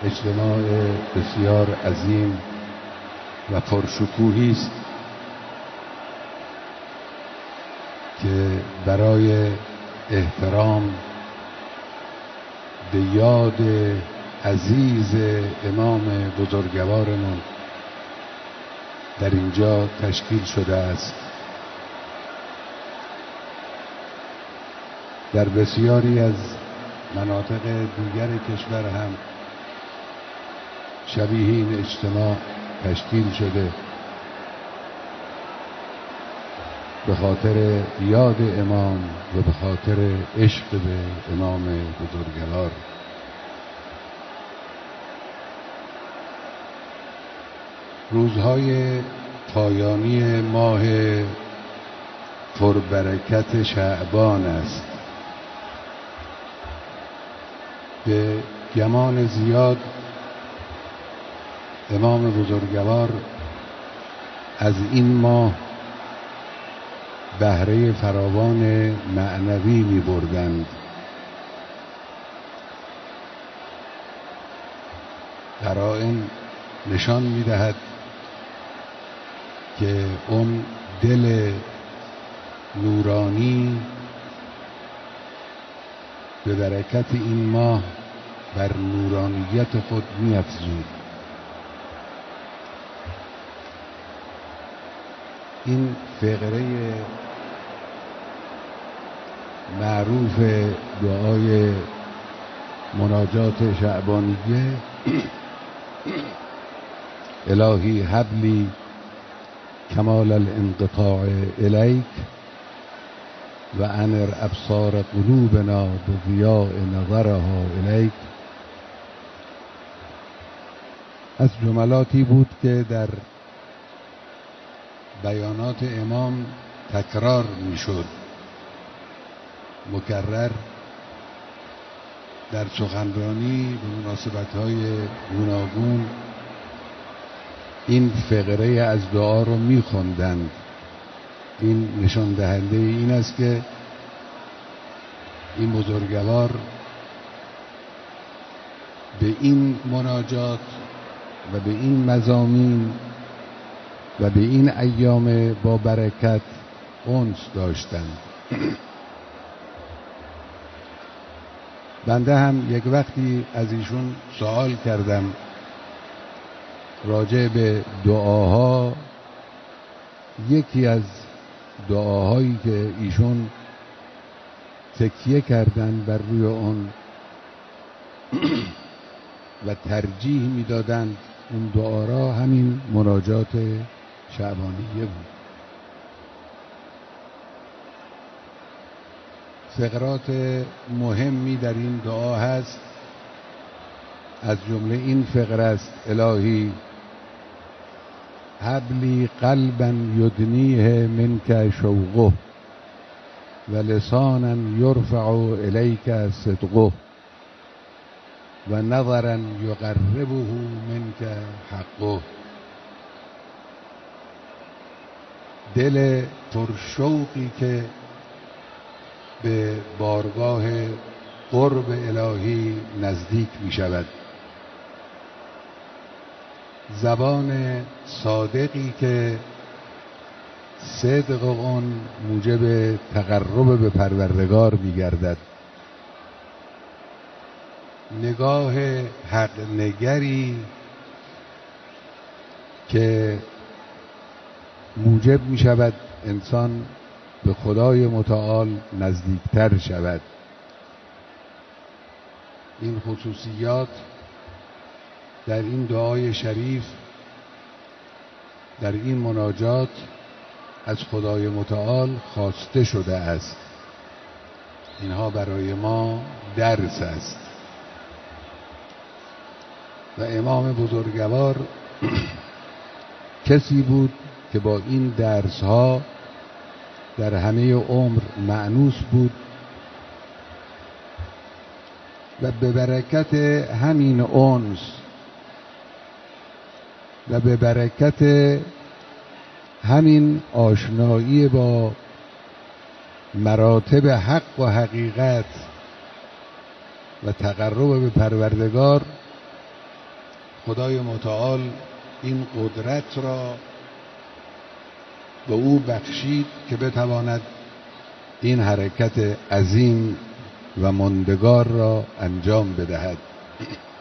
اجتماع بسیار عظیم و پرشکوهی است که برای احترام به یاد عزیز امام بزرگوارمون در اینجا تشکیل شده است. در بسیاری از مناطق دیگر کشور هم شبیه این اجتماع تشکیل شده به خاطر یاد امام و به خاطر عشق به امام بزرگوار. روزهای پایانی ماه پربرکت شعبان است. به گمان زیاد امام بزرگوار از این ماه بهره فراوان معنوی می بردند. قرائن نشان می دهد که اون دل نورانی به برکت این ماه بر نورانیت خود می افزود. این فقره معروف دعای مناجات شعبانیه الهی هبلی کمال الانقطاع الیک و انر ابصار قلوبنا بضیاء نظرها الیک از جملاتی بود که در بیانات امام تکرار میشد، مکرر در سخنرانی به مناسبت‌های گوناگون این فقره از دعا رو می‌خواندند. این نشان دهنده این است که این بزرگوار به این مناجات و به این مضامین و به این ایام با برکت انس داشتند. بنده هم یک وقتی از ایشون سوال کردم راجع به دعاها. یکی از دعاهایی که ایشون تکیه کردن بر روی اون و ترجیح میدادند اون دعا را همین مناجات شعبانیه بود. فقرات مهمی در این دعا هست، از جمله این فقره است: الهی هبلی قلبا یدنیه منک شوقه و لسانا یرفع الیک صدقه و نظرا یقربه منک حقه. دل پرشوقی که به بارگاه قرب الهی نزدیک می شود، زبان صادقی که صدق آن موجب تقرب به پروردگار می گردد، نگاه حق نگری که موجب می شود انسان به خدای متعال نزدیکتر شود. این خصوصیات در این دعای شریف، در این مناجات از خدای متعال خواسته شده است. اینها برای ما درس است و امام بزرگوار کسی بود که با این درسها در همه عمر مأنوس بود و به برکت همین انس و به برکت همین آشنایی با مراتب حق و حقیقت و تقرب به پروردگار خدای متعال این قدرت را به او بخشید که بتواند این حرکت عظیم و ماندگار را انجام بدهد.